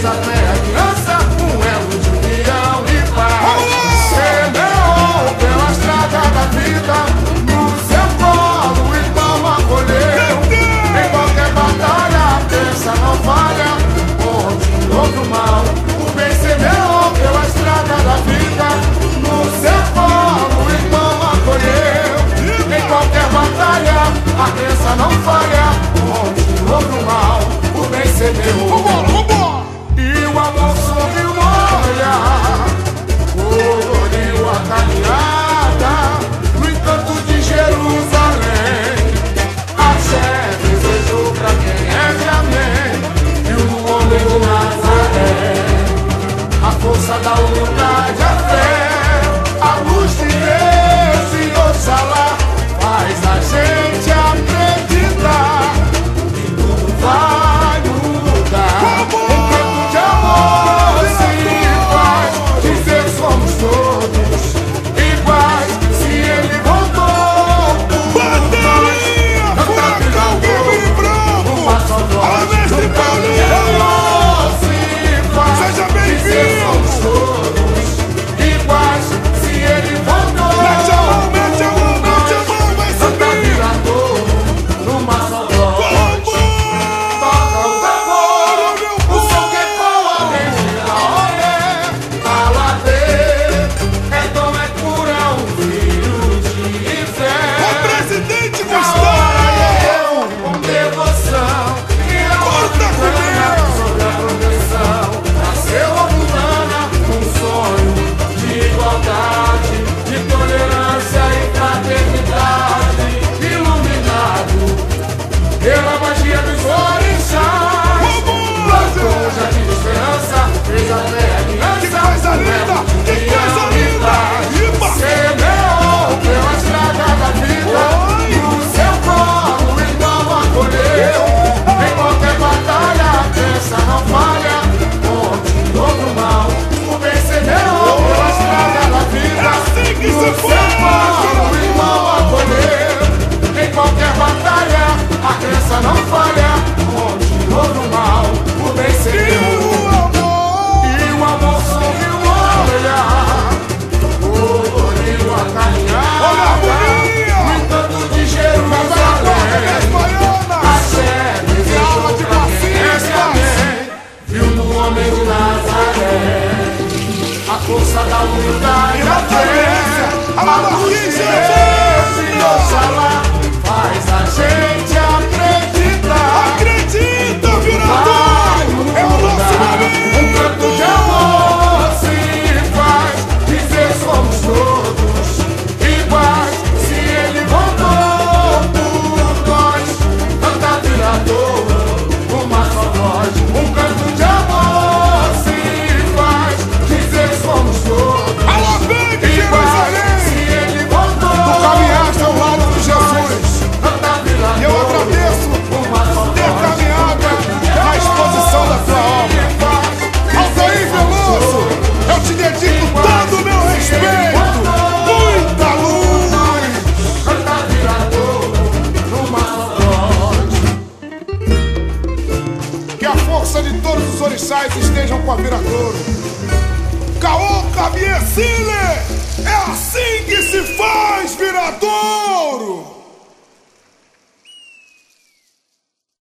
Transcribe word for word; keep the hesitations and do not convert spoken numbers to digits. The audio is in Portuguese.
fez até a criança um elo de união e paz. Semeou pela estrada da vida, no seu colo então acolheu. Em qualquer batalha, a crença não falha, onde houve o mal, o bem semeou pela estrada da vida, no seu colo então acolheu. Em qualquer batalha, a crença não falha, onde houve o mal, o bem semeou. Vambora, vambora! E o amor sorriu no olhar, coloriu a caminhada, no encanto de Jerusalém. Axé desejou pra quem é de amém, e o homem de Nazaré. A força da humildade, a fé, a luz de Deus e Oxalá faz a gente acreditar que tudo vai mudar. Um canto de amor se faz dizer somos todos iguais. Se ele voltou por nós, canta virando uma só voz. Um canto de amor se faz Seja dizer somos todos iguais. Se ele voltou, mete a mão, mete a mão, mete a mão, vai canta subir. virando numa só voz. Toca o tambor, o som que ecoa desde a orelha. Aladê, é dom, é cura, um filho de fé. O presidente A Gustavo. hora é eu, com devoção, e a Corta outra sobre a proteção. Nasceu a Mulana, um sonho de igualdade, de tolerância e fraternidade, iluminado pela magia dos orixás. Plantou um jardim de esperança, fez até a criança. Que coisa linda, que coisa linda. Iba. Semeou pela estrada da vida, no seu colo então acolheu. Em qualquer batalha, a crença não falha, onde houve o mal, o bem semeou pela estrada da vida, É assim que no se seu faz. colo então acolheu. Em qualquer batalha, a crença não falha, onde houve o mal, o bem E semeou. o amor. E o amor sorriu no olhar, coloriu a Olha a caminhada, harmonia. no encanto de Minhas Jerusalém. baianas. Axé desejou alma de pra quem é de bacistas. amém, viu no homem de Nazaré a força da humildade, E a na fé, cabeça, a a luz de Marquinhos. Deus e Oxalá faz a gente acreditar. Acredita, Vai virador. É o nosso mudar. momento. Um canto de amor se faz dizer somos todos iguais. Se ele voltou por nós, canta virador, uma só voz. Um canto de amor se faz dizer somos todos Alô, Big iguais. Jerusalém. Se ele voltou, Tu caminhaste ao lado de Jesus. canta virador, E eu agradeço uma só ter voz. caminhado na exposição da tua obra. Altair Veloso, eu te dedico todo o meu respeito. Muita luz. Canta virador, numa só voz. Que a força de todos os orixás estejam com a Viradouro. Caô Cabiecile.